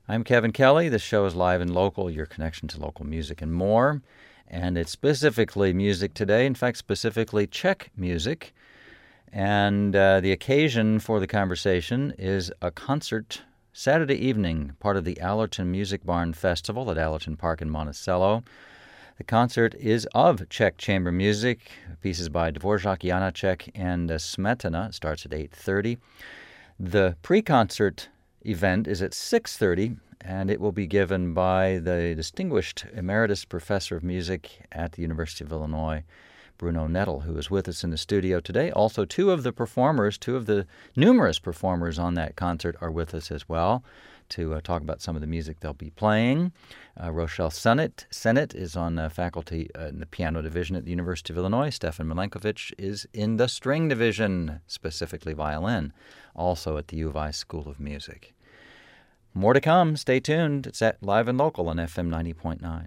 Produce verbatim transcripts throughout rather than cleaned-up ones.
I'm Kevin Kelly. This show is live and local, your connection to local music and more. And it's specifically music today, in fact, specifically Czech music. And uh, the occasion for the conversation is a concert Saturday evening, part of the Allerton Music Barn Festival at Allerton Park in Monticello. The concert is of Czech chamber music, pieces by Dvorak, Janacek, and uh, Smetana. It starts at eight thirty. The pre-concert event is at six thirty, and it will be given by the distinguished emeritus professor of music at the University of Illinois, Bruno Nettel, who is with us in the studio today. Also, two of the performers, two of the numerous performers on that concert are with us as well to uh, talk about some of the music they'll be playing. Uh, Rochelle Sennett, Sennett is on uh, faculty uh, in the piano division at the University of Illinois. Stefan Milenkovic is in the string division, specifically violin, also at the U of I School of Music. More to come. Stay tuned. It's at Live and Local on F M ninety point nine.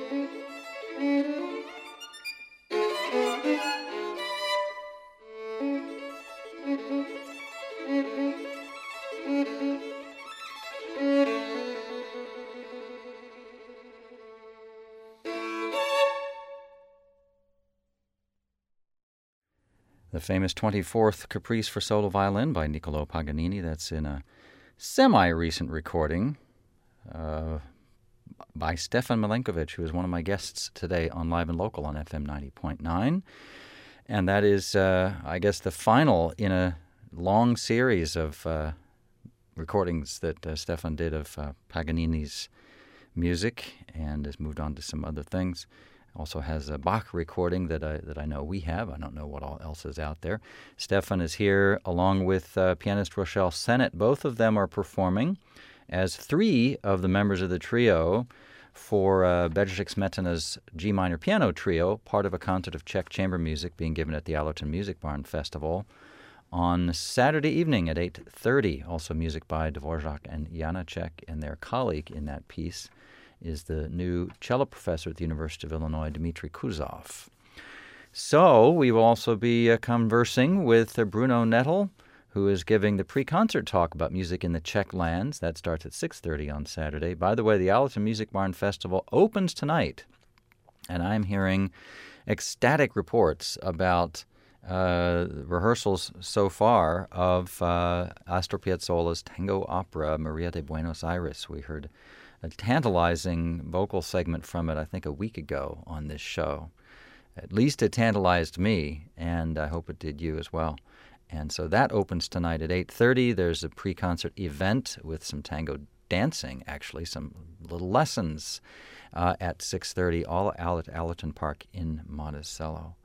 The famous twenty-fourth Caprice for solo violin by Niccolò Paganini. That's in a semi-recent recording uh, by Stefan Milenkovic, who is one of my guests today on Live and Local on F M ninety point nine. And that is, uh, I guess, the final in a long series of uh, recordings that uh, Stefan did of uh, Paganini's music, and has moved on to some other things. Also has a Bach recording that I that I know we have. I don't know what all else is out there. Stefan is here along with uh, pianist Rochelle Sennett. Both of them are performing as three of the members of the trio for uh, Bedřich Smetana's G minor piano trio, part of a concert of Czech chamber music being given at the Allerton Music Barn Festival on Saturday evening at eight thirty. Also music by Dvorak and Janacek, and their colleague in that piece is the new cello professor at the University of Illinois, Dmitry Kuzov. So we will also be uh, conversing with uh, Bruno Nettel, who is giving the pre-concert talk about music in the Czech lands. That starts at six thirty on Saturday. By the way, the Allerton Music Barn Festival opens tonight, and I'm hearing ecstatic reports about uh, rehearsals so far of uh, Astor Piazzolla's tango opera, Maria de Buenos Aires. We heard a tantalizing vocal segment from it, I think, a week ago on this show. At least it tantalized me, and I hope it did you as well. And so that opens tonight at eight thirty. There's a pre-concert event with some tango dancing, actually, some little lessons uh, at six thirty, all out at Allerton Park in Monticello.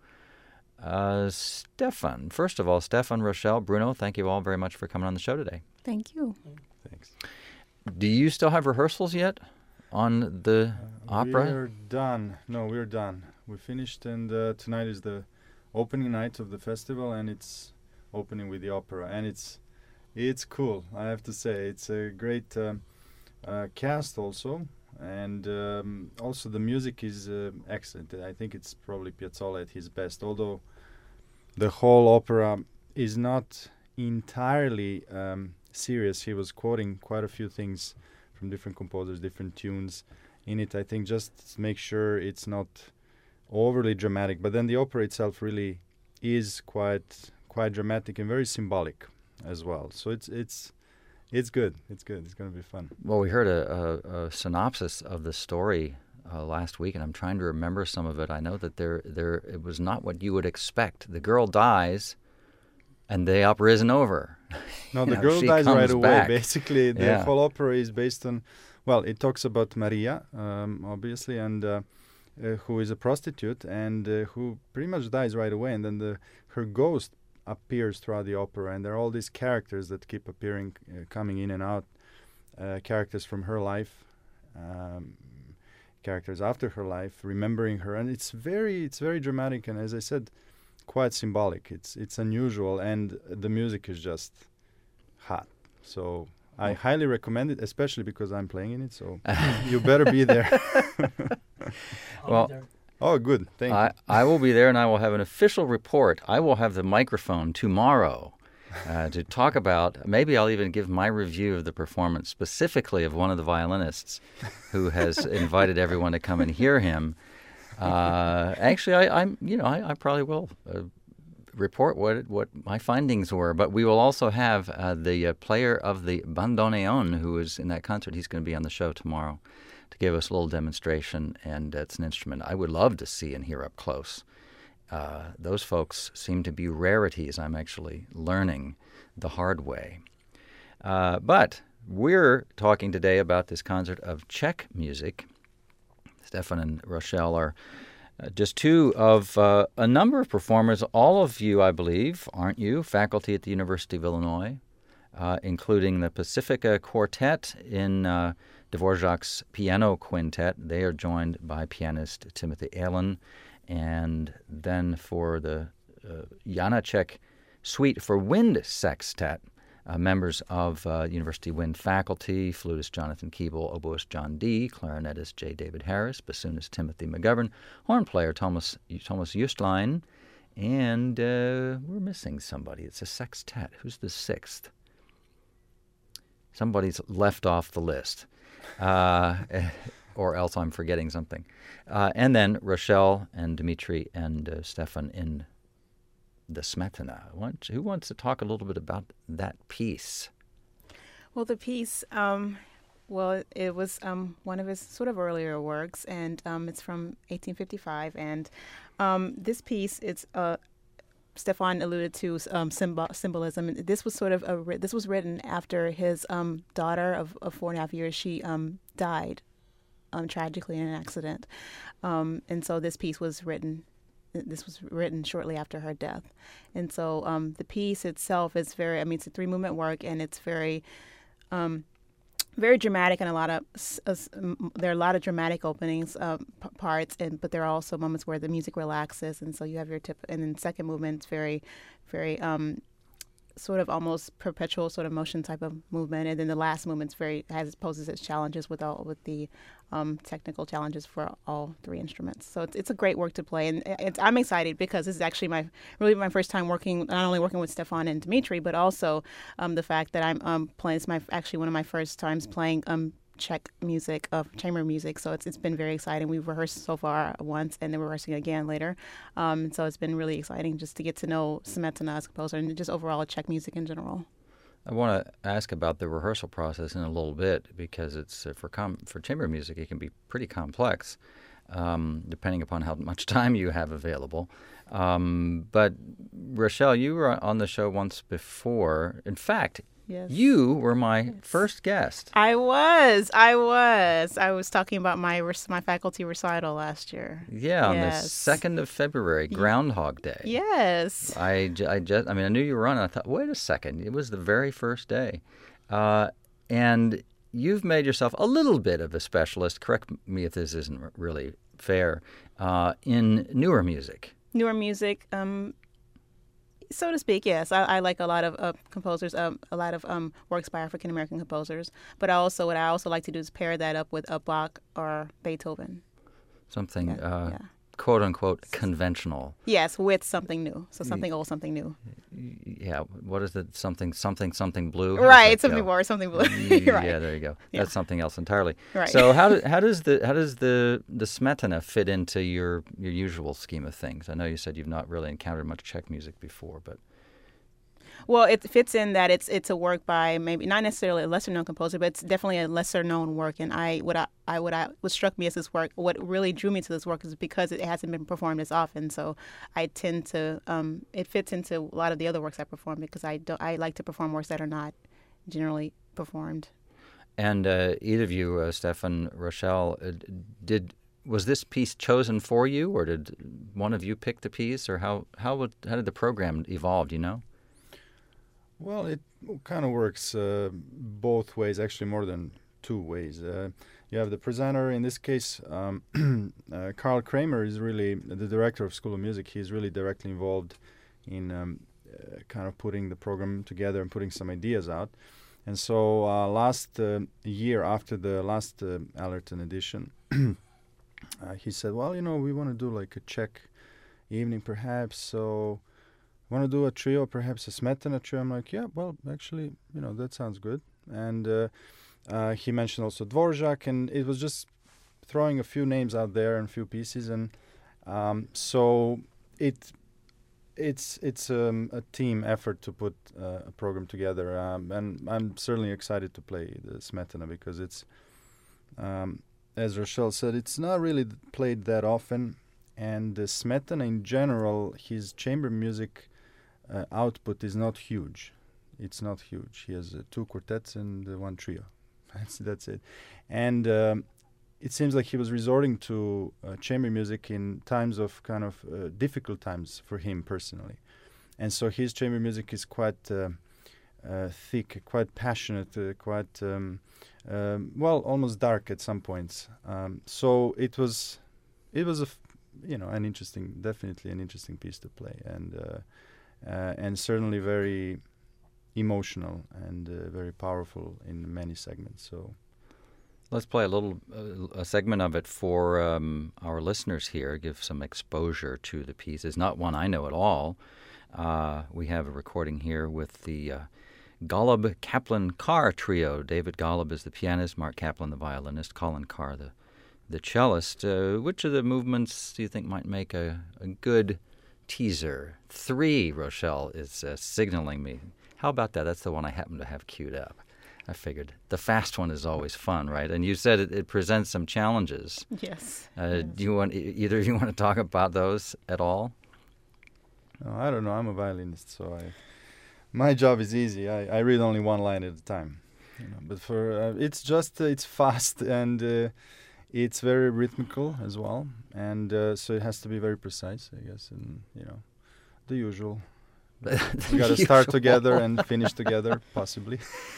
Uh, Stefan, first of all, Stefan, Rochelle, Bruno, thank you all very much for coming on the show today. Thank you. Thanks. Do you still have rehearsals yet on the uh, opera? We're done. No, we're done. We finished, and uh, tonight is the opening night of the festival, and it's opening with the opera, and it's it's cool. I have to say, it's a great um, uh, cast also, and um, also the music is uh, excellent. I think it's probably Piazzolla at his best, although the whole opera is not entirely Um, serious. He was quoting quite a few things from different composers, different tunes in it. I think just to make sure it's not overly dramatic. But then the opera itself really is quite quite dramatic and very symbolic as well. So it's it's it's good. It's good. It's going to be fun. Well, we heard a, a, a synopsis of the story uh, last week, and I'm trying to remember some of it. I know that there there it was not what you would expect. The girl dies, and the opera isn't over. No, the know, girl she dies comes right away. back. Basically, the Yeah. whole opera is based on, well, it talks about Maria, um, obviously, and uh, uh, who is a prostitute, and uh, who pretty much dies right away. And then the her ghost appears throughout the opera, and there are all these characters that keep appearing, uh, coming in and out, uh, characters from her life, um, characters after her life, remembering her, and it's very, it's very dramatic, and as I said, quite symbolic. It's it's unusual, and the music is just hot. So I highly recommend it, especially because I'm playing in it. So you better be there. Well, Oh, good. Thank I, you. I will be there, and I will have an official report. I will have the microphone tomorrow uh, to talk about, maybe I'll even give my review of the performance, specifically of one of the violinists who has invited everyone to come and hear him. Uh, actually, I, I'm, you know, I, I probably will uh, report what what my findings were. But we will also have uh, the uh, player of the bandoneon, who is in that concert. He's going to be on the show tomorrow to give us a little demonstration, and it's an instrument I would love to see and hear up close. Uh, those folks seem to be rarities. I'm actually learning the hard way. Uh, but we're talking today about this concert of Czech music. Stefan and Rochelle are uh, just two of uh, a number of performers. All of you, I believe, aren't you, faculty at the University of Illinois, uh, including the Pacifica Quartet in uh, Dvorak's piano quintet. They are joined by pianist Timothy Allen. And then for the uh, Janacek Suite for Wind Sextet, Uh, members of uh, University Wind faculty, flutist Jonathan Keeble, oboist John Dee, clarinetist J. David Harris, bassoonist Timothy McGovern, horn player Thomas, Thomas Justlein, and uh, we're missing somebody. It's a sextet. Who's the sixth? Somebody's left off the list. Uh, or else I'm forgetting something. Uh, and then Rochelle and Dmitri and uh, Stefan in the Smetana. Who wants to talk a little bit about that piece? Well, the piece, um, well, it was um, one of his sort of earlier works, and um, it's from eighteen fifty-five. And um, this piece, it's uh, Stefan alluded to um, symbol, symbolism. This was sort of a, this was written after his um, daughter of, of four and a half years. She um, died um, tragically in an accident, um, and so this piece was written. This was written shortly after her death. And so um, the piece itself is very, I mean, it's a three-movement work, and it's very, um, very dramatic, and a lot of, uh, there are a lot of dramatic openings, uh, p- parts, and but there are also moments where the music relaxes, and so you have your tip, and then second movement, it's very, very, um, sort of almost perpetual sort of motion type of movement, and then the last movement's very has poses its challenges with all with the um, technical challenges for all three instruments. So it's it's a great work to play, and it's, I'm excited because this is actually my really my first time working not only working with Stefan and Dmitri, but also um, the fact that I'm um, playing. It's my actually one of my first times playing um, Czech music, of chamber music, so it's it's been very exciting. We've rehearsed so far once, and then we're rehearsing again later. Um, so it's been really exciting just to get to know Smetana as a composer and just overall Czech music in general. I want to ask about the rehearsal process in a little bit because it's uh, for com- for chamber music it can be pretty complex, um, depending upon how much time you have available. Um, but Rochelle, you were on the show once before. In fact. Yes. You were my yes. first guest. I was. I was. I was talking about my my faculty recital last year. Yeah, on yes. the second of February, Groundhog Day. Yes. I, I just, I mean, I knew you were on, and I thought, wait a second, it was the very first day. Uh, and you've made yourself a little bit of a specialist, correct me if this isn't really fair, uh, in newer music. Newer music, um... so to speak, yes. I, I like a lot of uh, composers, um, a lot of um, works by African American composers. But I also, what I also like to do is pair that up with a Bach or Beethoven. Something, yeah, uh, yeah. quote unquote, conventional. Yes, with something new. So something old, something new. Yeah. What is it? Something, something, something blue. Right. Something more, something blue. Right. Yeah, there you go. Yeah. That's something else entirely. Right. So how do, how does the how does the the Smetana fit into your your usual scheme of things? I know you said you've not really encountered much Czech music before, but. Well, it fits in that it's it's a work by maybe not necessarily a lesser known composer, but it's definitely a lesser known work. And I what I, I what I what struck me as this work, what really drew me to this work is because it hasn't been performed as often. So I tend to um, it fits into a lot of the other works I perform because I don't I like to perform works that are not generally performed. And uh, either of you, uh, Stefan, Rochelle, uh, did was this piece chosen for you, or did one of you pick the piece, or how how would, how did the program evolve? Do you know? Well, it kind of works uh, both ways, actually more than two ways. Uh, you have the presenter, in this case, um, uh, Carl Kramer is really the director of School of Music. He's really directly involved in um, uh, kind of putting the program together and putting some ideas out. And so uh, last uh, year, after the last uh, Allerton edition, uh, he said, well, you know, we want to do like a Czech evening perhaps, so... want to do a trio, perhaps a Smetana trio? I'm like, yeah, well, actually, you know, that sounds good. And uh, uh, he mentioned also Dvorak, and it was just throwing a few names out there and a few pieces. And um, so it it's it's um, a team effort to put uh, a program together. Um, and I'm certainly excited to play the Smetana because it's, um, as Rochelle said, it's not really played that often. And the Smetana in general, his chamber music Uh, output is not huge. It's not huge. He has uh, two quartets and uh, one trio. That's that's it. And um, it seems like he was resorting to uh, chamber music in times of kind of uh, difficult times for him personally. And so his chamber music is quite uh, uh, thick, quite passionate, uh, quite, um, um, well, almost dark at some points. Um, so it was, it was a, f- you know, an interesting, definitely an interesting piece to play. And uh, Uh, and certainly very emotional and uh, very powerful in many segments. So let's play a little uh, a segment of it for um, our listeners here, give some exposure to the piece. It's not one I know at all. Uh, we have a recording here with the uh, Golub Kaplan Carr Trio. David Golub is the pianist, Mark Kaplan the violinist, Colin Carr the, the cellist. Uh, which of the movements do you think might make a, a good teaser? Three, Rochelle is uh, signaling me. How about that? That's the one I happen to have queued up. I figured the fast one is always fun, right? And you said it, it presents some challenges. Yes. Uh, yes. Do you want e- either of you want to talk about those at all? no, I don't know. I'm a violinist, so I my job is easy. I, I read only one line at a time. You know, but for uh, it's just uh, it's fast and uh, it's very rhythmical as well, and uh, so it has to be very precise, I guess, and you know, the usual. We got to start together and finish together, possibly.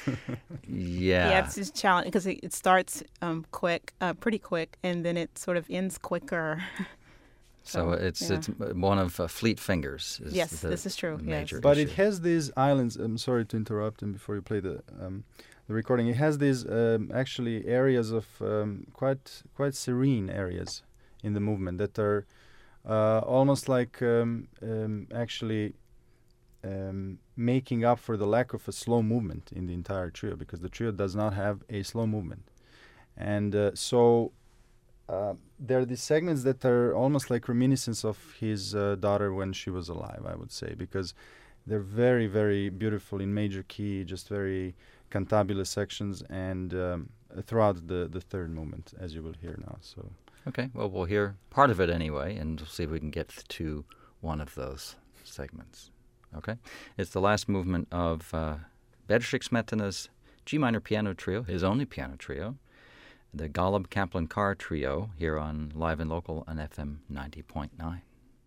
Yeah. Yeah, it's just challenge because it, it starts um, quick, uh, pretty quick, and then it sort of ends quicker. So So, it's yeah. it's one of uh, Fleet Fingers. Is Yes, the this is true, yes. Major But issue. it has these islands. I'm sorry to interrupt, and before you play the um, the recording, it has these um, actually areas of um, quite quite serene areas in the movement that are uh, almost like um, um, actually um, making up for the lack of a slow movement in the entire trio, because the trio does not have a slow movement, and uh, so. Uh, there are these segments that are almost like reminiscence of his uh, daughter when she was alive, I would say, because they're very, very beautiful in major key, just very cantabile sections, and um, throughout the, the third movement, as you will hear now. So, Okay, well, we'll hear part of it anyway, and we'll see if we can get to one of those segments. Okay? It's the last movement of uh, Bedřich Smetana's G minor piano trio, his only piano trio, the Golub Kaplan Carr Trio, here on Live and Local on F M ninety point nine.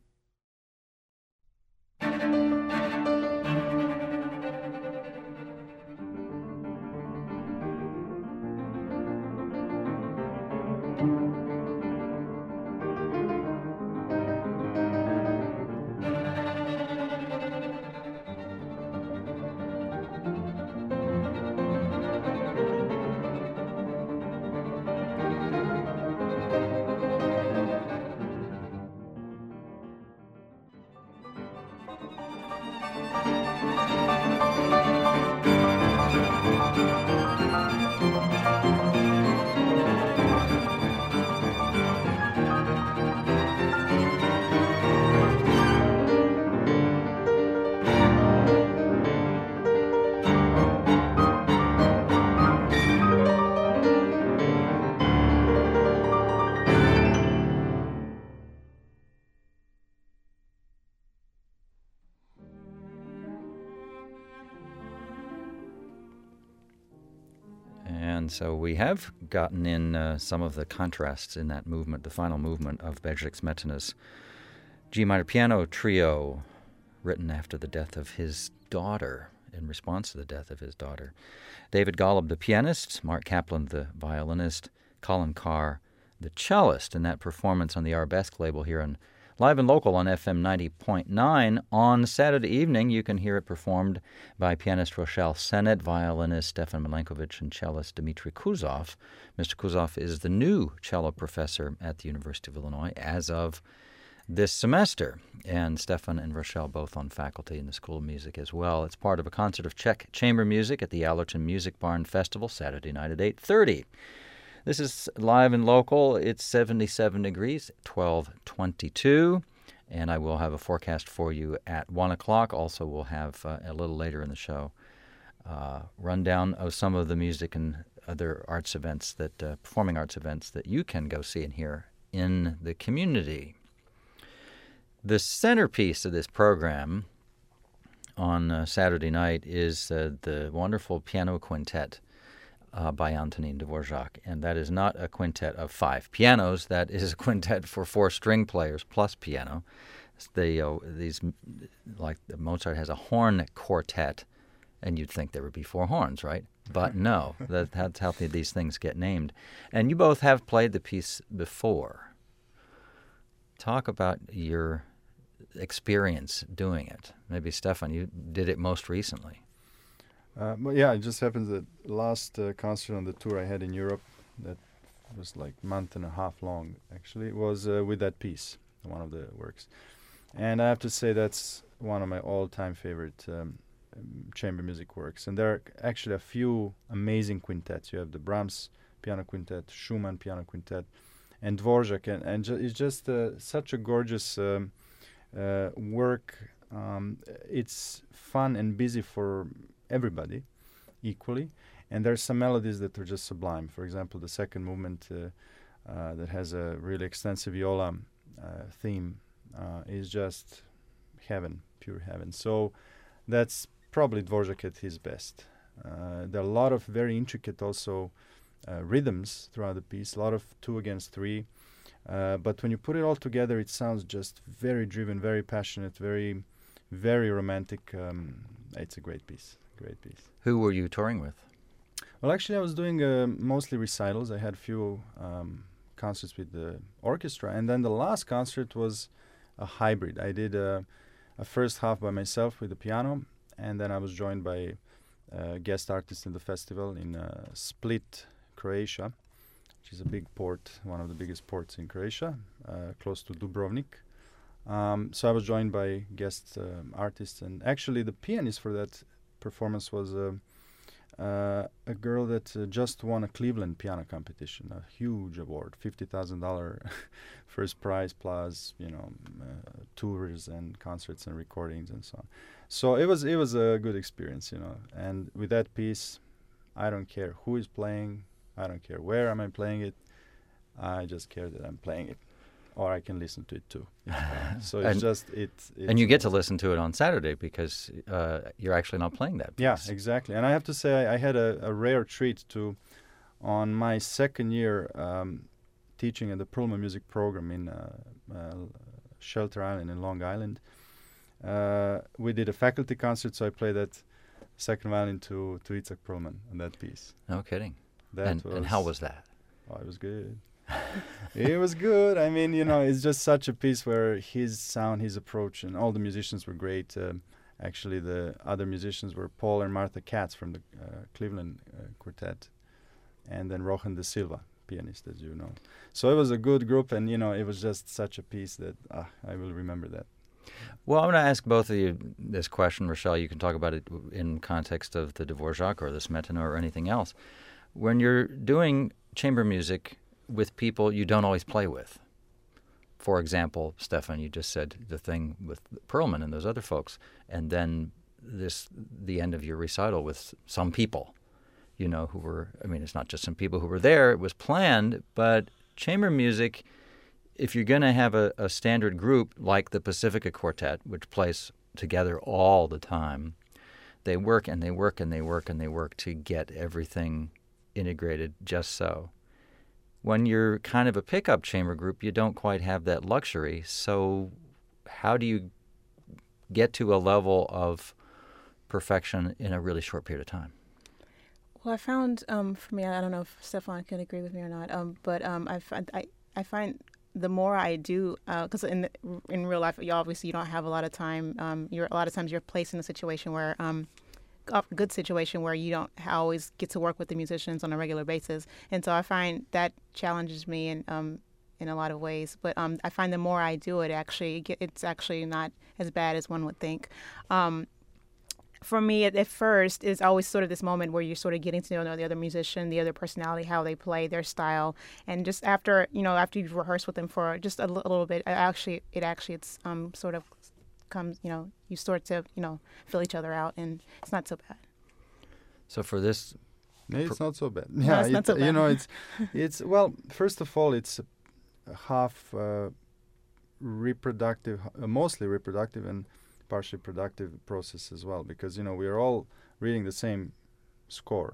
And so we have gotten in uh, some of the contrasts in that movement, the final movement of Bedřich Smetana's G minor piano trio, written after the death of his daughter, in response to the death of his daughter. David Golub, the pianist, Mark Kaplan, the violinist, Colin Carr, the cellist, in that performance on the Arabesque label here on Live and Local on F M ninety point nine. On Saturday evening, you can hear it performed by pianist Rochelle Sennett, violinist Stefan Milenkovic, and cellist Dmitry Kuzov. Mister Kuzov is the new cello professor at the University of Illinois as of this semester, and Stefan and Rochelle both on faculty in the School of Music as well. It's part of a concert of Czech chamber music at the Allerton Music Barn Festival, Saturday night at eight thirty. This is Live and Local. It's seventy-seven degrees, twelve twenty-two, and I will have a forecast for you at one o'clock. Also, we'll have uh, a little later in the show uh, rundown of some of the music and other arts events, that uh, performing arts events that you can go see and hear in the community. The centerpiece of this program on uh, Saturday night is uh, the wonderful piano quintet Uh, by Antonin Dvorak, and that is not a quintet of five pianos. That is a quintet for four string players plus piano. They, uh, these, like Mozart has a horn quartet, and you'd think there would be four horns, right? But no, that, that's how these things get named. And you both have played the piece before. Talk about your experience doing it. Maybe, Stefan, you did it most recently. Uh, but yeah, it just happens that last uh, concert on the tour I had in Europe, that was like month and a half long. Actually, it was uh, with that piece, one of the works, and I have to say that's one of my all-time favorite um, um, chamber music works. And there are actually a few amazing quintets. You have the Brahms piano quintet, Schumann piano quintet, and Dvorak, and, and ju- it's just uh, such a gorgeous um, uh, work. Um, it's fun and busy for everybody equally, and there's some melodies that are just sublime. For example, the second movement uh, uh, that has a really extensive viola uh, theme uh, is just heaven, pure heaven. So that's probably Dvorak at his best. Uh, there are a lot of very intricate also uh, rhythms throughout the piece, a lot of two against three. Uh, but when you put it all together, it sounds just very driven, very passionate, very, very romantic. Um, it's a great piece, great piece. Who were you touring with? Well, actually, I was doing uh, mostly recitals. I had a few um, concerts with the orchestra, and then the last concert was a hybrid. I did a, a first half by myself with the piano, and then I was joined by uh, guest artists in the festival in uh, Split, Croatia, which is a big port, one of the biggest ports in Croatia, uh, close to Dubrovnik. Um, so I was joined by guest um artists, and actually the pianist for that performance was uh, uh, a girl that uh, just won a Cleveland piano competition, a huge award, fifty thousand dollars first prize plus, you know, uh, tours and concerts and recordings and so on. So it was it was a good experience, you know. And with that piece, I don't care who is playing, I don't care where am I playing it, I just care that I'm playing it, or I can listen to it too. So it's And- just it. It's And you get to listen to it on Saturday because uh, you're actually not playing that piece. Yeah, exactly. And I have to say, I, I had a, a rare treat to, on my second year um, teaching at the Pullman Music Program in uh, uh, Shelter Island in Long Island. Uh, we did a faculty concert, so I played that second violin to to Itzhak Perlman on that piece. No kidding. That And, was, and how was that? Oh, it was good. It was good. I mean, you know, it's just such a piece where his sound, his approach, and all the musicians were great. Um, actually, the other musicians were Paul and Martha Katz from the uh, Cleveland uh, Quartet, and then Rohan De Silva, pianist, as you know. So it was a good group, and, you know, it was just such a piece that ah, I will remember that. Well, I'm going to ask both of you this question, Rochelle. You can talk about it in context of the Dvorak or the Smetana or anything else. When you're doing chamber music with people you don't always play with, for example, Stefan, you just said the thing with Perlman and those other folks, and then this the end of your recital with some people, you know, who were, I mean, it's not just some people who were there, it was planned, but chamber music, if you're going to have a, a standard group like the Pacifica Quartet, which plays together all the time, they work and they work and they work and they work to get everything integrated just so. When you're kind of a pickup chamber group, you don't quite have that luxury. So how do you get to a level of perfection in a really short period of time? Well, I found um, for me, I don't know if Stefan can agree with me or not, um, but um, I, find, I I find the more I do, because uh, in the, in real life, you obviously you don't have a lot of time. Um, you're a lot of times you're placed in a situation where um, a good situation where you don't always get to work with the musicians on a regular basis, and so I find that challenges me in um, in a lot of ways. But um, I find the more I do it, actually, it's actually not as bad as one would think. Um, For me, at, at first, it's always sort of this moment where you're sort of getting to know the other musician, the other personality, how they play, their style, and just after, you know, after you've rehearsed with them for just a, l- a little bit, I actually, it actually, it's um sort of comes, you know, you sort of, you know, fill each other out, and it's not so bad. So for this, No, it's not so bad. No, Yeah, it's not it- so you bad. know, it's it's well. First of all, it's a half uh, reproductive, uh, mostly reproductive, and partially productive process as well, because you know we are all reading the same score,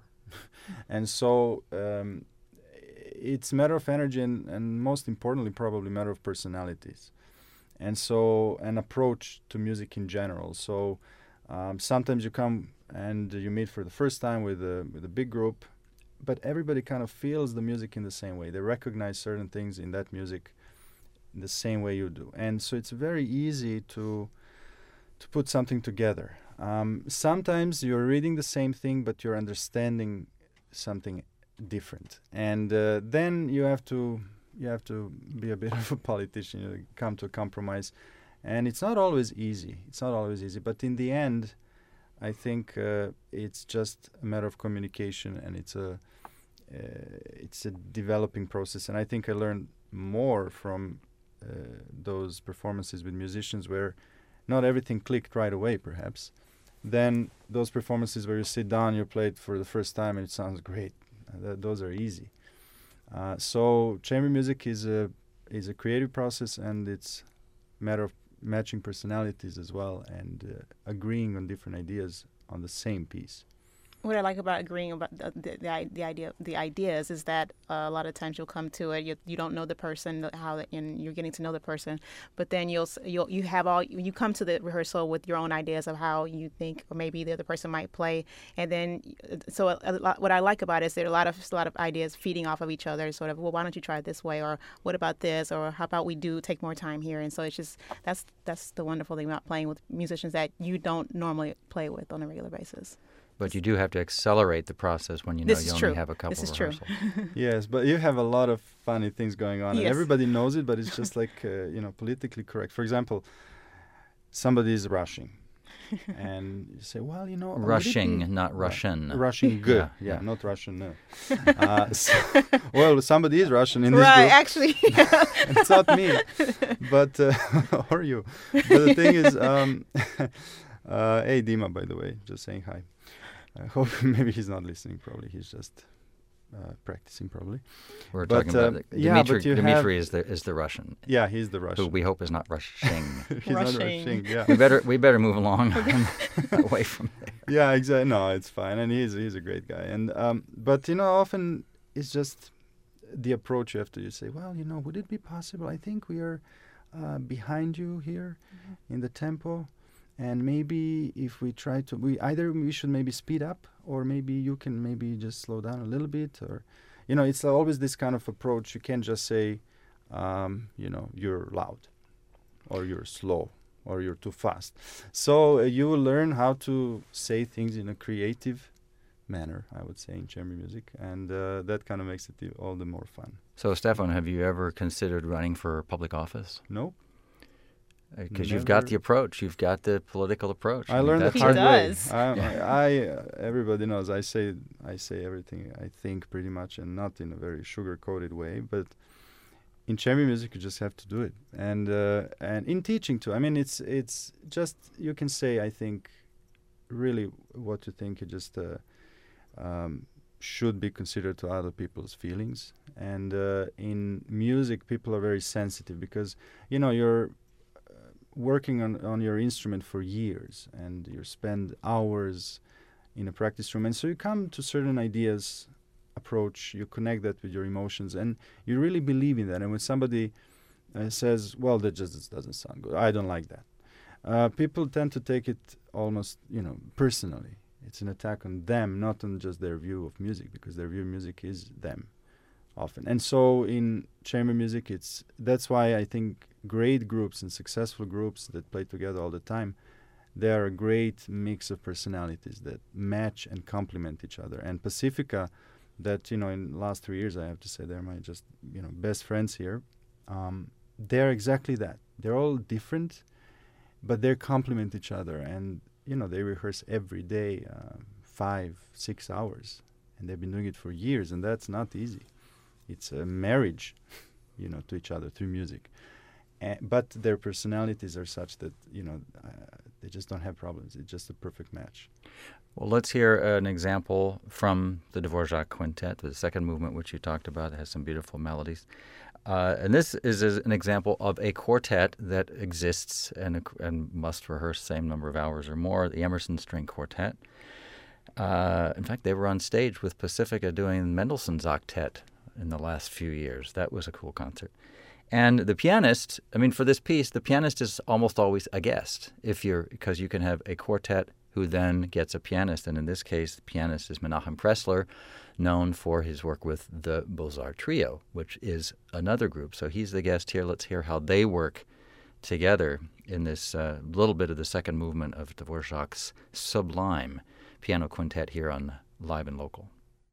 and so um, it's a matter of energy and, and most importantly, probably a matter of personalities, and so an approach to music in general. So um, sometimes you come and you meet for the first time with a with a big group, but everybody kind of feels the music in the same way. They recognize certain things in that music in the same way you do, and so it's very easy to to put something together. Um, sometimes you're reading the same thing, but you're understanding something different, and uh, then you have to you have to be a bit of a politician, you know, come to a compromise, and it's not always easy. It's not always easy, but in the end, I think uh, it's just a matter of communication, and it's a uh, it's a developing process. And I think I learned more from uh, those performances with musicians where not everything clicked right away, perhaps. Then those performances where you sit down, you play it for the first time, and it sounds great. Uh, th- those are easy. Uh, so chamber music is a is a creative process, and it's a matter of matching personalities as well, and uh, agreeing on different ideas on the same piece. What I like about agreeing about the the, the, i- the idea the ideas is that uh, a lot of times you'll come to it, you you don't know the person, the- how the, and you're getting to know the person, but then you'll s- you'll you have all you come to the rehearsal with your own ideas of how you think or maybe the other person might play, and then uh, so a, a lot, what I like about it is there are a lot of a lot of ideas feeding off of each other, sort of, well, why don't you try it this way, or what about this, or how about we do take more time here, and so it's just that's that's the wonderful thing about playing with musicians that you don't normally play with on a regular basis. But you do have to accelerate the process when you know This you is only true. have a couple This is of true. rehearsals. Yes, but you have a lot of funny things going on, and Yes. everybody knows it, but it's just like, uh, you know, politically correct. For example, somebody is rushing, and you say, well, you know... would it Rushing, be- not Right. Russian. Rushing, good. Yeah, Yeah, yeah. not Russian, no. uh, so, well, somebody is Russian in this Right, group. actually. And it's not me, but uh, or you. But the thing is, um, uh, hey Dima, by the way, just saying hi. I hope maybe he's not listening. Probably he's just uh, practicing. Probably. We're But, talking about um, the- yeah, Dimitri. but you Dimitri have- is the is the Russian, Yeah, he's the who Russian. we hope is not rushing. he's not Rushing. rushing. Yeah. we better we better move along away from there. Yeah, exactly. No, it's fine, and he's he's a great guy. And um, but you know, often it's just the approach you have to. You say, well, you know, would it be possible? I think we are uh, behind you here in the tempo, and maybe if we try to, we either we should maybe speed up, or maybe you can maybe just slow down a little bit, or you know, it's always this kind of approach. You can't just say, um, you know, you're loud, or you're slow, or you're too fast. So uh, you will learn how to say things in a creative manner, I would say, in chamber music, and uh, that kind of makes it the- all the more fun. So, Stefan, have you ever considered running for public office? Nope. Because you've got Never. the approach, you've got the political approach. I mean, learned the that's He hard it. way. does. I, Yeah. I, I uh, everybody knows I say I say everything I think pretty much, and not in a very sugar-coated way. But in chamber music, you just have to do it, and uh, and in teaching too. I mean, it's it's just you can say I think really what you think. You just uh, um, should be considered to other people's feelings, and uh, in music, people are very sensitive because you know you're working on, on your instrument for years, and you spend hours in a practice room, and so you come to certain ideas, approach, you connect that with your emotions, and you really believe in that. And when somebody uh, says, well, that just doesn't sound good, I don't like that, uh, people tend to take it almost, you know, personally. It's an attack on them, not on just their view of music, because their view of music is them often. And so in chamber music, it's that's why I think great groups and successful groups that play together all the time, they are a great mix of personalities that match and complement each other. And Pacifica, that, you know, in the last three years, I have to say, they're my just, you know, best friends here. Um, they're exactly that. They're all different, but they complement each other. And, you know, they rehearse every day, uh, five, six hours. And they've been doing it for years, and that's not easy. It's a marriage, you know, to each other through music. Uh, but their personalities are such that, you know, uh, they just don't have problems. It's just a perfect match. Well, let's hear an example from the Dvorak Quintet, the second movement, which you talked about. It has some beautiful melodies. Uh, and this is, is an example of a quartet that exists and, and must rehearse the same number of hours or more, the Emerson String Quartet. Uh, in fact, they were on stage with Pacifica doing Mendelssohn's Octet in the last few years. That was a cool concert. And the pianist, I mean, for this piece, the pianist is almost always a guest, if you're because you can have a quartet who then gets a pianist. And in this case, the pianist is Menachem Pressler, known for his work with the Beaux-Arts Trio, which is another group. So he's the guest here. Let's hear how they work together in this uh, little bit of the second movement of Dvorak's Sublime Piano Quintet here on Live and Local.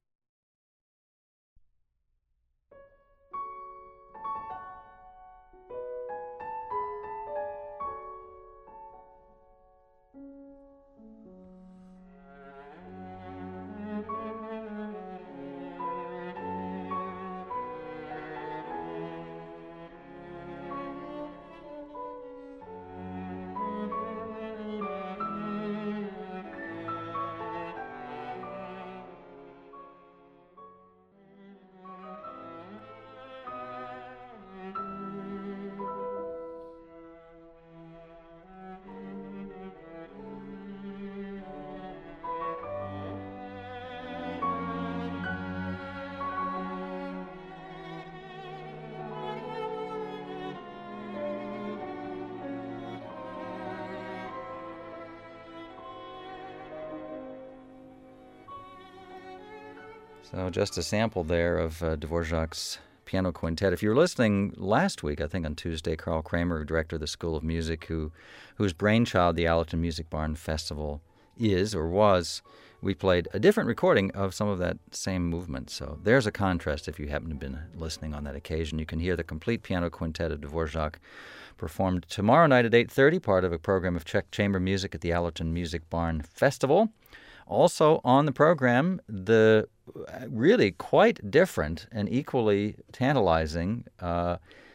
So just a sample there of uh, Dvorak's Piano Quintet. If you were listening last week, I think on Tuesday, Carl Kramer, director of the School of Music, who whose brainchild the Allerton Music Barn Festival is or was, we played a different recording of some of that same movement. So there's a contrast if you happen to have been listening on that occasion. You can hear the complete Piano Quintet of Dvorak performed tomorrow night at eight thirty, part of a program of Czech chamber music at the Allerton Music Barn Festival. Also on the program, the really quite different and equally tantalizing uh,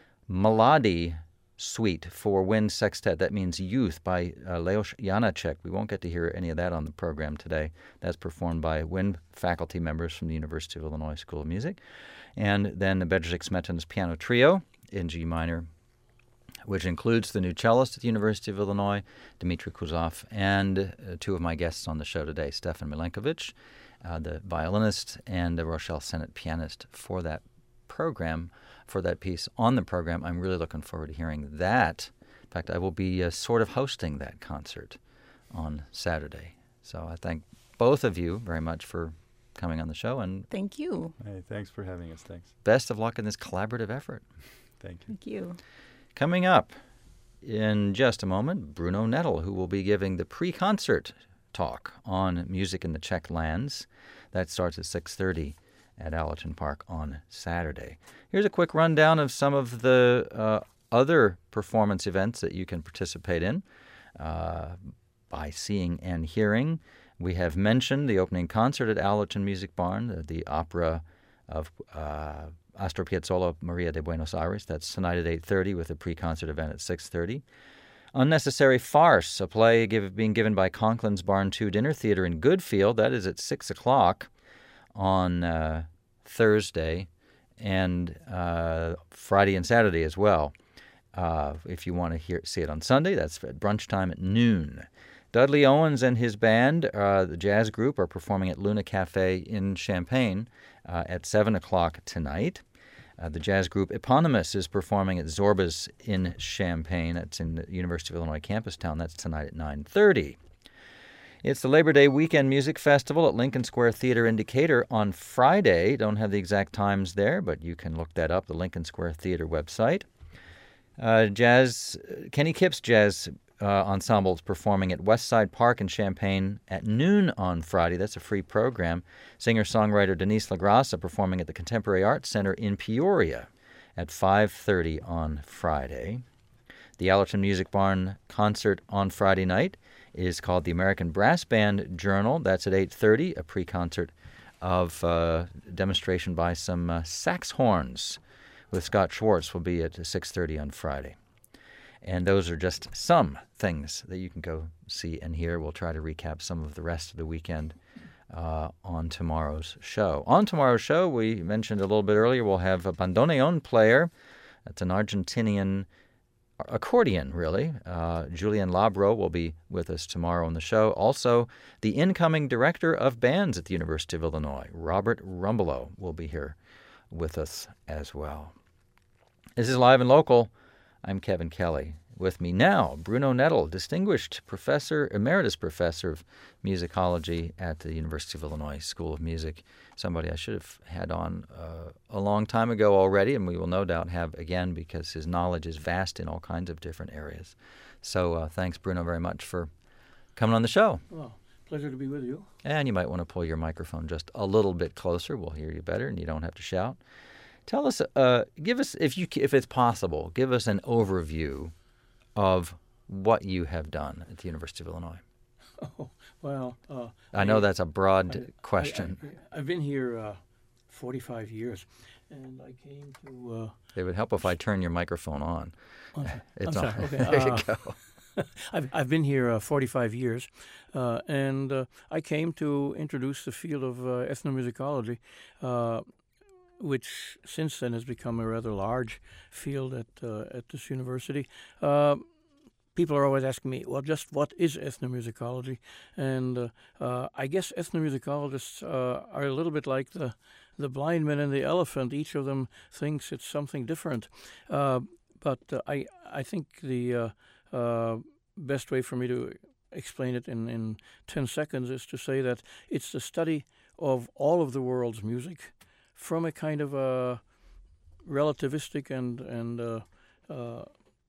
Mladi Suite for Wind Sextet. That means Youth by uh, Leos Janacek. We won't get to hear any of that on the program today. That's performed by wind faculty members from the University of Illinois School of Music. And then the Bedřich Smetana's Piano Trio in G minor, which includes the new cellist at the University of Illinois, Dmitry Kuzov, and uh, two of my guests on the show today, Stefan Milenkovic, uh, the violinist, and the Rochelle Sennett pianist for that program, for that piece on the program. I'm really looking forward to hearing that. In fact, I will be uh, sort of hosting that concert on Saturday. So I thank both of you very much for coming on the show, and Thank you. Hey, thanks for having us. Thanks. best of luck in this collaborative effort. Thank you. Thank you. Coming up in just a moment, Bruno Nettel, who will be giving the pre-concert talk on music in the Czech lands. That starts at six thirty at Allerton Park on Saturday. Here's a quick rundown of some of the uh, other performance events that you can participate in uh, by seeing and hearing. We have mentioned the opening concert at Allerton Music Barn, the, the opera of uh, Astor Piazzolla, Maria de Buenos Aires. That's tonight at eight thirty with a pre-concert event at six thirty. Unnecessary Farce, a play give, being given by Conklin's Barn two Dinner Theater in Goodfield. That is at six o'clock on uh, Thursday and uh, Friday and Saturday as well. Uh, if you want to hear see it on Sunday, that's at brunch time at noon. Dudley Owens and his band, uh, the jazz group, are performing at Luna Cafe in Champaign uh, at seven o'clock tonight. Uh, the jazz group Eponymous is performing at Zorba's in Champaign. That's in the University of Illinois Campus Town. That's tonight at nine thirty. It's the Labor Day Weekend Music Festival at Lincoln Square Theater in Decatur on Friday. Don't have the exact times there, but you can look that up, the Lincoln Square Theater website. Uh, jazz, Kenny Kipp's Jazz Uh, ensemble is performing at Westside Park in Champaign at noon on Friday. That's a free program. Singer-songwriter Denise LaGrassa performing at the Contemporary Arts Center in Peoria at five thirty on Friday. The Allerton Music Barn concert on Friday night is called the American Brass Band Journal. That's at eight thirty, a pre-concert of uh, demonstration by some uh, sax horns with Scott Schwartz will be at six thirty on Friday. And those are just some things that you can go see and hear. We'll try to recap some of the rest of the weekend uh, on tomorrow's show. On tomorrow's show, we mentioned a little bit earlier, we'll have a bandoneon player. That's an Argentinian accordion, really. Uh, Julian Labro will be with us tomorrow on the show. Also, the incoming director of bands at the University of Illinois, Robert Rumbelow, will be here with us as well. This is Live and Local. I'm Kevin Kelly. with me now, Bruno Nettel, Distinguished Professor, Emeritus Professor of Musicology at the University of Illinois School of Music. Somebody I should have had on uh, a long time ago already, and we will no doubt have again because his knowledge is vast in all kinds of different areas. So uh, thanks, Bruno, very much for coming on the show. Well, pleasure to be with you. And you might want to pull your microphone just a little bit closer. We'll hear you better, and you don't have to shout. Tell us, uh, give us, if you, if it's possible, give us an overview of what you have done at the University of Illinois. Oh, well, uh, I know I, that's a broad I, question. I, I, I've been here uh, forty-five years, and I came to... Uh, it would help if I turn your microphone on. I'm sorry. It's I'm on. sorry. Okay. There uh, you go. I've, I've been here uh, forty-five years, uh, and uh, I came to introduce the field of uh, ethnomusicology, uh, which since then has become a rather large field at uh, at this university. Uh, people are always asking me, well, just what is ethnomusicology? And uh, uh, I guess ethnomusicologists uh, are a little bit like the, the blind man and the elephant. Each of them thinks it's something different. Uh, but uh, I, I think the uh, uh, best way for me to explain it in, in ten seconds is to say that it's the study of all of the world's music from a kind of a relativistic and and uh, uh,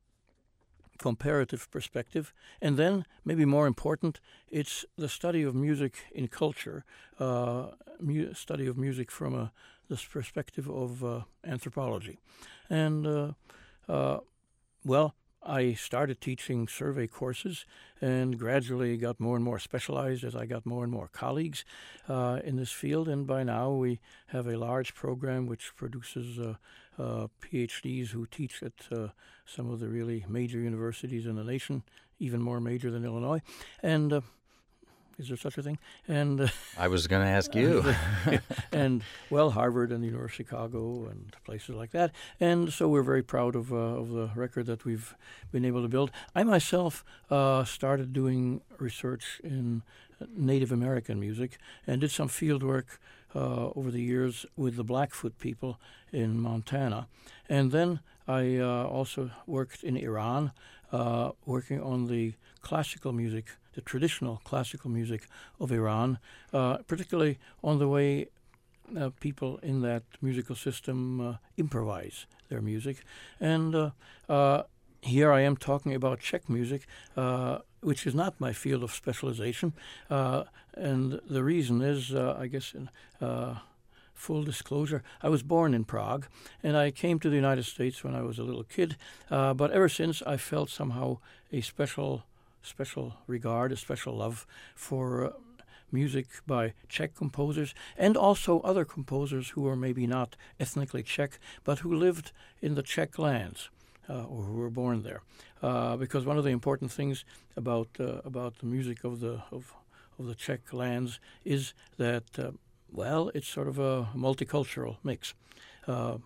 comparative perspective, and then maybe more important, it's the study of music in culture, uh, mu- study of music from a this perspective of uh, anthropology, and uh, uh, well. I started teaching survey courses and gradually got more and more specialized as I got more and more colleagues uh, in this field. And by now we have a large program which produces uh, uh, PhDs who teach at uh, some of the really major universities in the nation, even more major than Illinois. And uh, is there such a thing? And uh, I was going to ask you. and, well, Harvard and the University of Chicago and places like that. And so we're very proud of, uh, of the record that we've been able to build. I myself uh, started doing research in Native American music and did some field work uh, over the years with the Blackfoot people in Montana. And then I uh, also worked in Iran, uh, working on the classical music, the traditional classical music of Iran, uh, particularly on the way uh, people in that musical system uh, improvise their music. And uh, uh, here I am talking about Czech music, uh, which is not my field of specialization. Uh, and the reason is, uh, I guess, in, uh, full disclosure, I was born in Prague, and I came to the United States when I was a little kid. Uh, but ever since, I felt somehow a special special regard, a special love for uh, music by Czech composers and also other composers who are maybe not ethnically Czech, but who lived in the Czech lands uh, or who were born there. Uh, because one of the important things about uh, about the music of the of of the Czech lands is that uh, well, it's sort of a multicultural mix. Uh,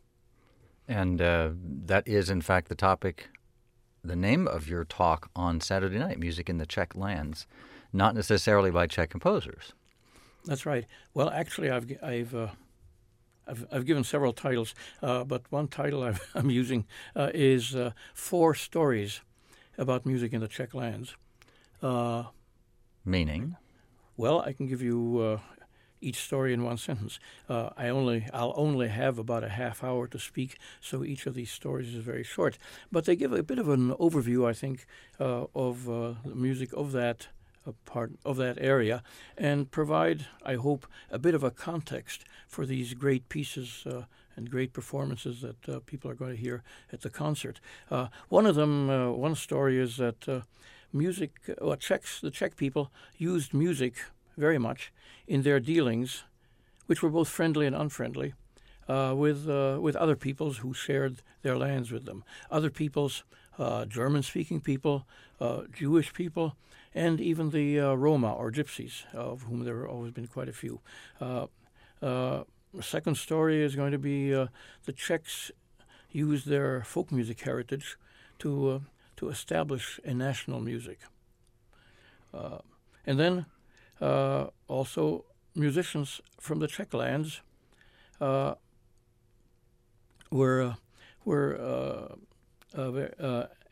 and uh, that is, in fact, the topic. The name of your talk on Saturday night, Music in the Czech Lands, not necessarily by Czech composers. That's right. Well, actually, I've I've uh, I've, I've given several titles, uh, but one title I've, I'm using uh, is uh, Four Stories About Music in the Czech Lands. Uh, Meaning? Well, I can give you uh, each story in one sentence. Uh, I only, I'll only have about a half hour to speak, so each of these stories is very short. But they give a bit of an overview, I think, uh, of uh, the music of that uh, part of that area, and provide, I hope, a bit of a context for these great pieces uh, and great performances that uh, people are going to hear at the concert. Uh, one of them, uh, one story is that uh, music, well, Czechs, the Czech people used music very much in their dealings, which were both friendly and unfriendly, uh, with uh, with other peoples who shared their lands with them. Other peoples, uh, German-speaking people, uh, Jewish people, and even the uh, Roma or Gypsies, of whom there have always been quite a few. Uh, uh, the second story is going to be uh, the Czechs used their folk music heritage to uh, to establish a national music, uh, and then. Uh, also, musicians from the Czech lands uh, were uh, were uh, uh, uh,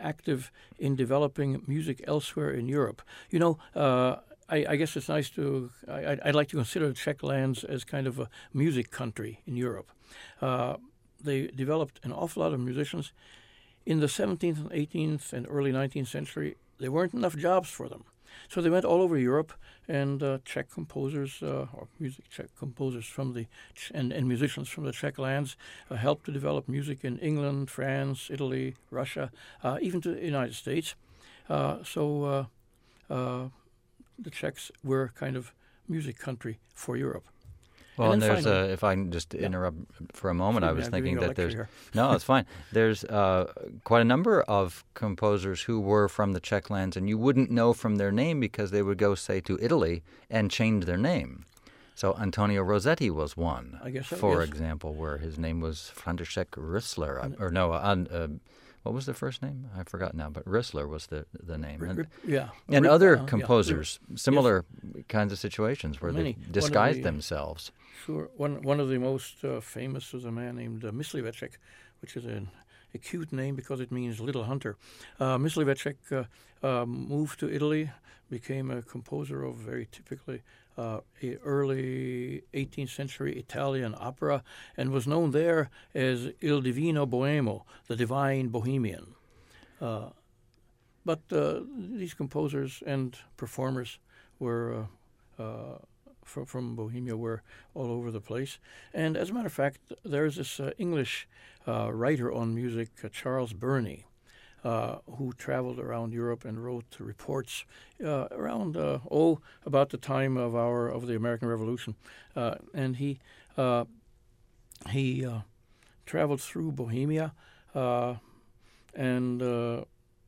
active in developing music elsewhere in Europe. You know, uh, I, I guess it's nice to, I, I'd like to consider the Czech lands as kind of a music country in Europe. Uh, they developed an awful lot of musicians. In the seventeenth and eighteenth and early nineteenth century, there weren't enough jobs for them. So they went all over Europe, and uh, Czech composers, uh, or music Czech composers from the, Ch- and, and musicians from the Czech lands uh, helped to develop music in England, France, Italy, Russia, uh, even to the United States. Uh, so uh, uh, the Czechs were kind of music country for Europe. Well, and, and there's finally, a, if I can just yeah. interrupt for a moment, Excuse I was me, I'm thinking giving you a that there's, lecture no, it's fine. There's uh, quite a number of composers who were from the Czech lands, and you wouldn't know from their name because they would go, say, to Italy and change their name. So Antonio Rossetti was one, I guess so, for yes. example, where his name was František Rissler, uh, or no, uh, uh, what was the first name? I forgot now, but Rissler was the, the name. R- And, r- yeah. and R- other uh, yeah. composers, similar kinds of situations where Many. they One of disguised the- themselves. Sure. One one of the most uh, famous was a man named uh, Mysliveček, which is an, a cute name because it means little hunter. Uh, Mysliveček uh, uh, moved to Italy, became a composer of very typically uh, a early eighteenth century Italian opera, and was known there as Il Divino Boemo, the divine Bohemian. Uh, but uh, these composers and performers were uh, uh, from, from Bohemia were all over the place. And as a matter of fact, there's this uh, English uh, writer on music, uh, Charles Burney, uh, who traveled around Europe and wrote reports uh, around, uh, oh, about the time of our of the American Revolution. Uh, and he uh, he uh, traveled through Bohemia uh, and uh,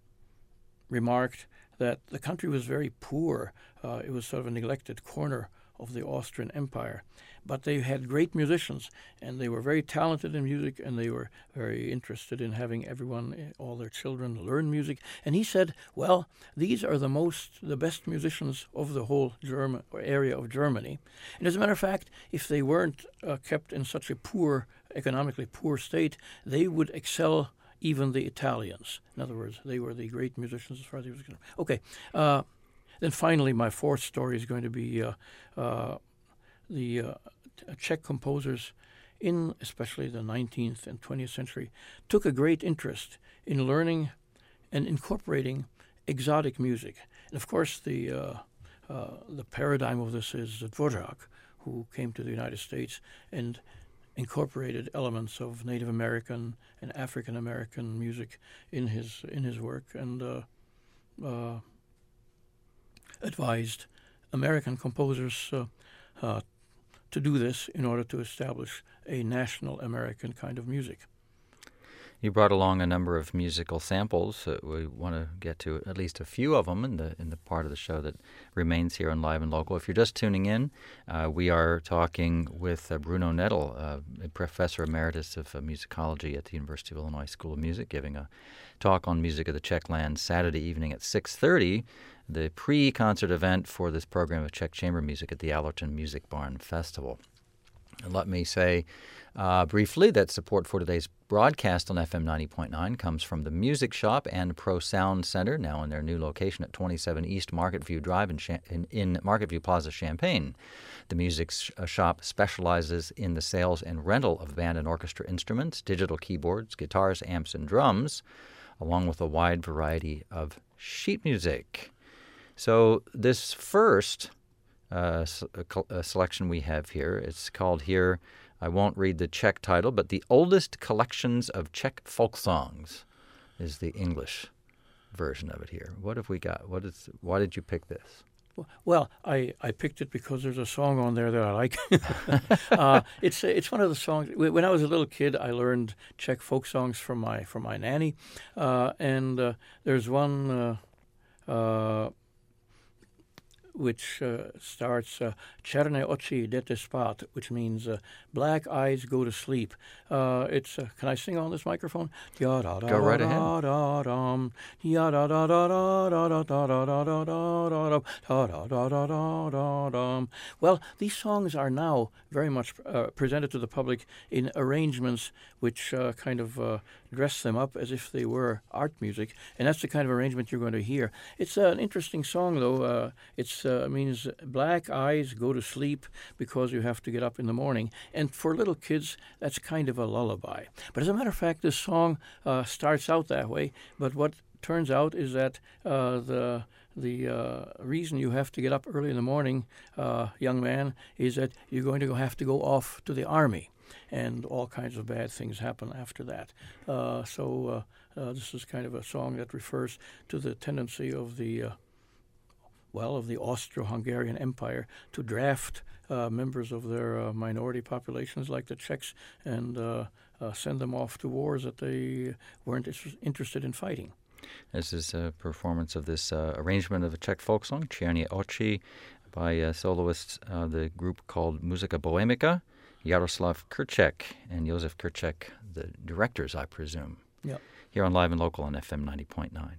remarked that the country was very poor. Uh, it was sort of a neglected corner of the Austrian Empire. But they had great musicians, and they were very talented in music, and they were very interested in having everyone, all their children, learn music. And he said, well, these are the most, the best musicians of the whole German area of Germany. And as a matter of fact, if they weren't uh, kept in such a poor, economically poor state, they would excel even the Italians. In other words, they were the great musicians as far as he was concerned. Okay. Uh, then finally, my fourth story is going to be uh, uh, the uh, Czech composers in especially the nineteenth and twentieth century took a great interest in learning and incorporating exotic music. And of course, the uh, uh, the paradigm of this is Dvořák, who came to the United States and incorporated elements of Native American and African American music in his in his work, and uh, uh, advised American composers uh, uh, to do this in order to establish a national American kind of music. You brought along a number of musical samples. Uh, we want to get to at least a few of them in the in the part of the show that remains here on Live and Local. If you're just tuning in, uh, we are talking with uh, Bruno Nettel, uh, a professor emeritus of uh, musicology at the University of Illinois School of Music, giving a talk on music of the Czech lands Saturday evening at six thirty, the pre-concert event for this program of Czech chamber music at the Allerton Music Barn Festival. And let me say uh, briefly that support for today's broadcast on F M ninety point nine comes from the Music Shop and Pro Sound Center, now in their new location at twenty-seven East Market View Drive in, Cha- in, in Market View Plaza, Champaign. The Music sh- Shop specializes in the sales and rental of band and orchestra instruments, digital keyboards, guitars, amps, and drums, along with a wide variety of sheet music. So this first Uh, a selection we have here. It's called here, I won't read the Czech title, but The Oldest Collections of Czech Folk Songs is the English version of it here. What have we got? What is? Why did you pick this? Well, I, I picked it because there's a song on there that I like. uh, it's it's one of the songs. When I was a little kid, I learned Czech folk songs from my from my nanny, uh, and uh, there's one. Uh, uh, which uh, starts uh, Černé oči jdete spát, which means uh, black eyes go to sleep. Uh, it's uh, can I sing on this microphone? Go right ahead. Well, these songs are now very much uh, presented to the public in arrangements which uh, kind of uh, dress them up as if they were art music, and that's the kind of arrangement you're going to hear. It's uh, an interesting song, though. Uh, it uh, means black eyes go to sleep because you have to get up in the morning, and for little kids, that's kind of a lullaby. But as a matter of fact, this song uh, starts out that way, but what turns out is that uh, the the uh, reason you have to get up early in the morning, uh, young man, is that you're going to go have to go off to the army, and all kinds of bad things happen after that. Uh, so uh, uh, this is kind of a song that refers to the tendency of the, uh, well, of the Austro-Hungarian Empire to draft uh, members of their uh, minority populations like the Czechs and uh, uh, send them off to wars that they weren't is- interested in fighting. This is a performance of this uh, arrangement of a Czech folk song, Černé oči, by uh, soloists of the group called Muzika Bohemica, Jaroslav Krček and Josef Krček, the directors, I presume. Yeah. Here on Live and Local on F M ninety point nine.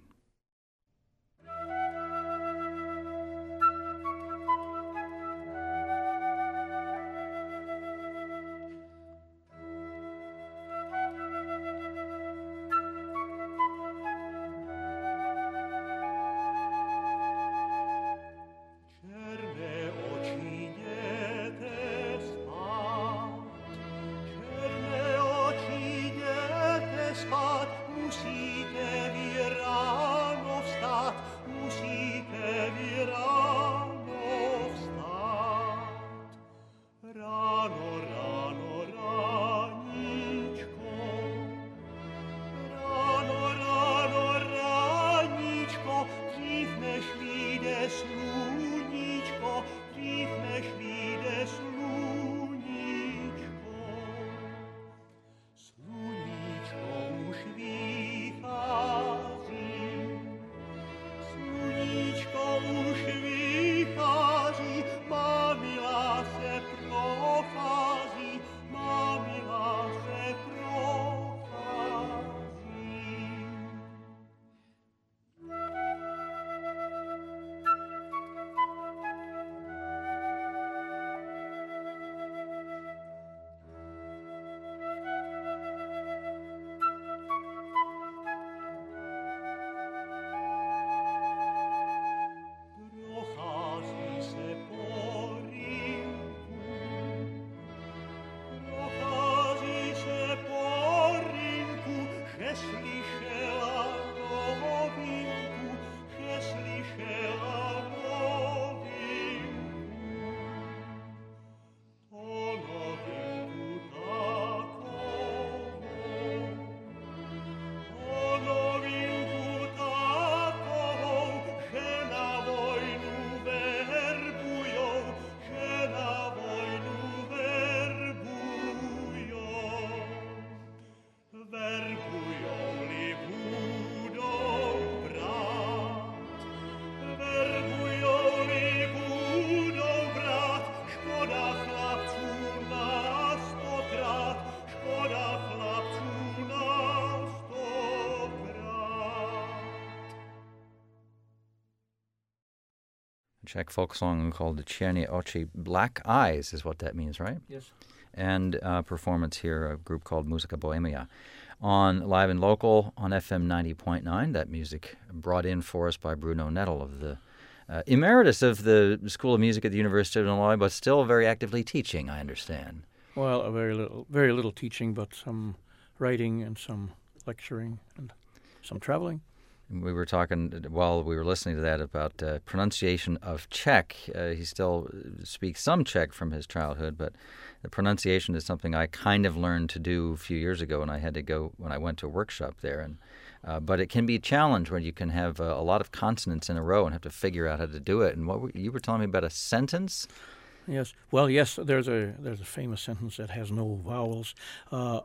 Czech folk song called Černé oči, Black Eyes is what that means, right? Yes. And uh, performance here, a group called Muzika Bohemia. On Live and Local on F M ninety point nine, that music brought in for us by Bruno Nettel, of the uh, emeritus of the School of Music at the University of Illinois, but still very actively teaching, I understand. Well, a very little, very little teaching, but some writing and some lecturing and some traveling. We were talking while we were listening to that about uh, pronunciation of Czech. Uh, he still speaks some Czech from his childhood, but the pronunciation is something I kind of learned to do a few years ago, and I had to go when I went to a workshop there. And uh, but it can be a challenge when you can have uh, a lot of consonants in a row and have to figure out how to do it. And what were, you were telling me about a sentence? Yes. Well, yes. There's a there's a famous sentence that has no vowels. Uh,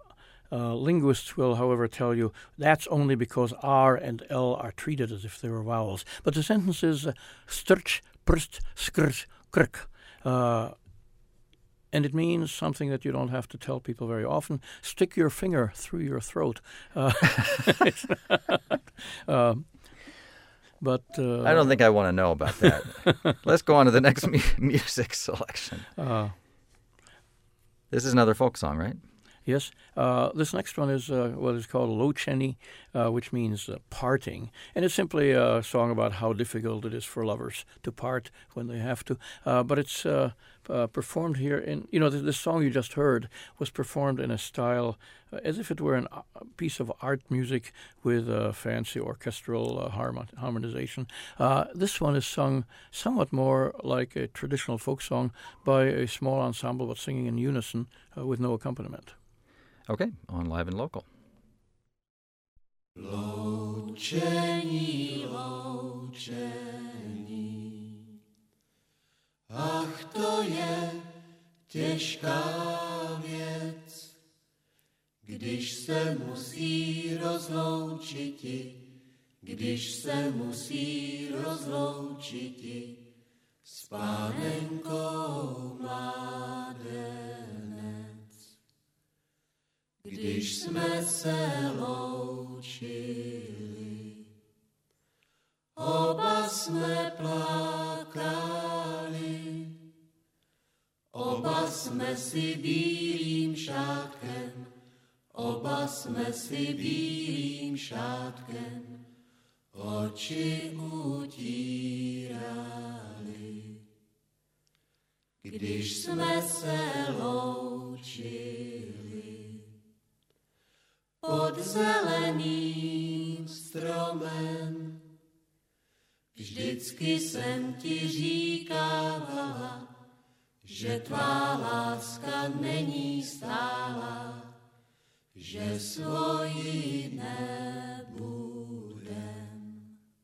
Uh, linguists will, however, tell you that's only because R and L are treated as if they were vowels. But the sentence is uh, strch, prst, skrt, krk. Uh, and it means something that you don't have to tell people very often. Stick your finger through your throat. Uh, uh, but uh, I don't think I want to know about that. Let's go on to the next mu- music selection. Uh, This is another folk song, right? Yes. Uh, this next one is uh, what is called Locheni, uh, which means uh, parting. And it's simply a song about how difficult it is for lovers to part when they have to. Uh, but it's uh, uh, performed here in, you know, the, the song you just heard was performed in a style uh, as if it were an, a piece of art music with uh, fancy orchestral uh, harmon- harmonization. Uh, this one is sung somewhat more like a traditional folk song by a small ensemble but singing in unison uh, with no accompaniment. Okay, on Live and Local. Loučení, loučení, ach to je těžká věc, když se musí rozloučiti, když se musí rozloučiti s pánenkou mládenec. Když jsme se loučili, oba jsme plakali, oba jsme si bílým šátkem, oba jsme si bílým šátkem oči utírali. Když jsme se loučili, pod zeleným stromem, vždycky jsem ti říkávala, že tvá láska není stála, že svoji nebudem.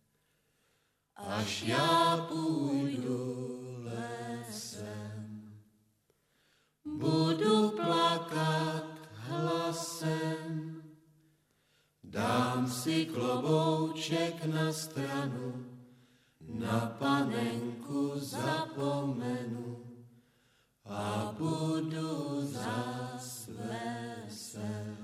Až já půjdu lesem, budu plakat hlasem, dám si klobouček na stranu, na panenku zapomenu a budu zas vesel.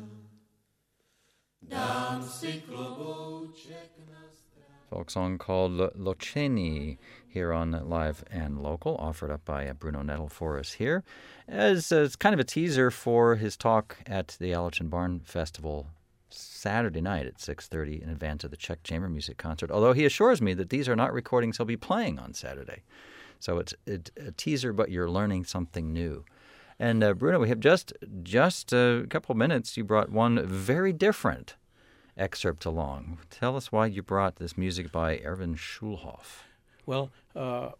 Dám si klobouček na stranu. Folk song called Lo- Locheni here on Live and Local, offered up by uh, Bruno Nettle for us here as uh, it's kind of a teaser for his talk at the Allerton Barn Festival Saturday night at six thirty in advance of the Czech Chamber Music Concert, although he assures me that these are not recordings he'll be playing on Saturday. So it's, it's a teaser, but you're learning something new. And uh, Bruno, we have just just a couple of minutes. You brought one very different excerpt along. Tell us why you brought this music by Erwin Schulhoff. Well, uh,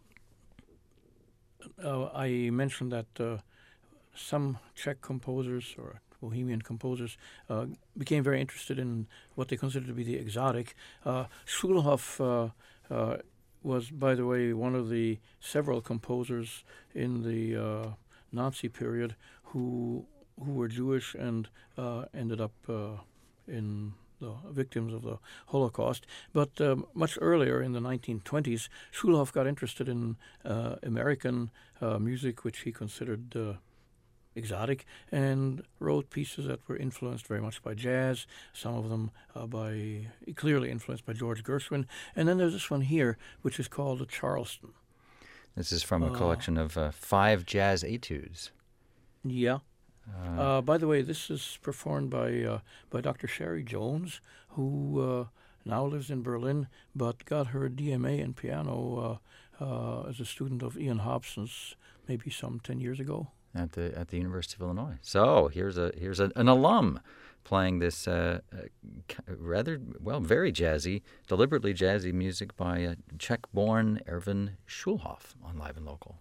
uh, I mentioned that uh, some Czech composers or Bohemian composers uh, became very interested in what they considered to be the exotic. Uh, Schulhoff uh, uh, was, by the way, one of the several composers in the uh, Nazi period who who were Jewish and uh, ended up uh, in the victims of the Holocaust. But um, much earlier, in the nineteen twenties, Schulhoff got interested in uh, American uh, music, which he considered uh, exotic, and wrote pieces that were influenced very much by jazz, some of them uh, by clearly influenced by George Gershwin. And then there's this one here, which is called the Charleston. This is from a Uh, collection of uh, five jazz etudes. Yeah. Uh, Uh, by the way, this is performed by uh, by Doctor Sherry Jones, who uh, now lives in Berlin, but got her D M A in piano uh, uh, as a student of Ian Hobson's maybe some ten years ago. at the at the University of Illinois. So here's a here's a, an alum playing this uh, uh, rather well very jazzy, deliberately jazzy music by uh, Czech-born Erwin Schulhoff on Live and Local.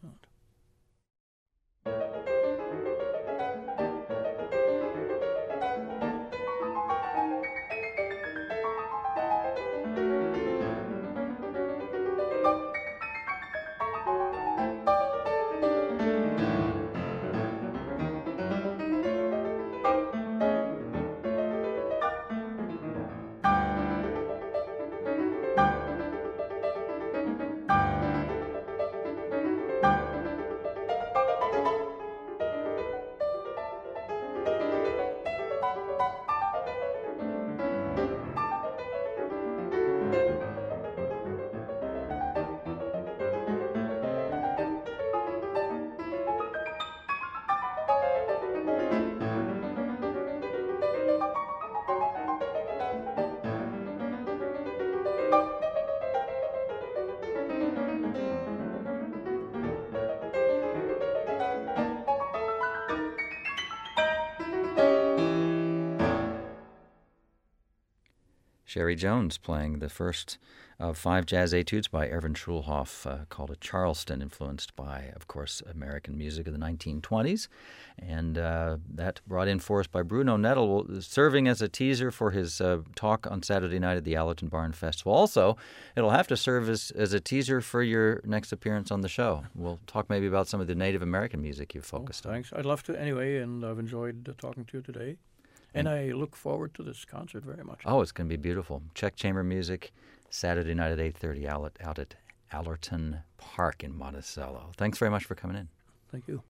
Sherry Jones playing the first of five jazz etudes by Erwin Schulhoff uh, called a Charleston, influenced by, of course, American music of the nineteen twenties. And uh, that brought in for us by Bruno Nettle, serving as a teaser for his uh, talk on Saturday night at the Allerton Barn Festival. Also, it'll have to serve as, as a teaser for your next appearance on the show. We'll talk maybe about some of the Native American music you've focused oh, on. Thanks. I'd love to anyway, and I've enjoyed uh, talking to you today. And, and I look forward to this concert very much. Oh, it's going to be beautiful. Czech Chamber Music, Saturday night at eight thirty out at, out at Allerton Park in Monticello. Thanks very much for coming in. Thank you.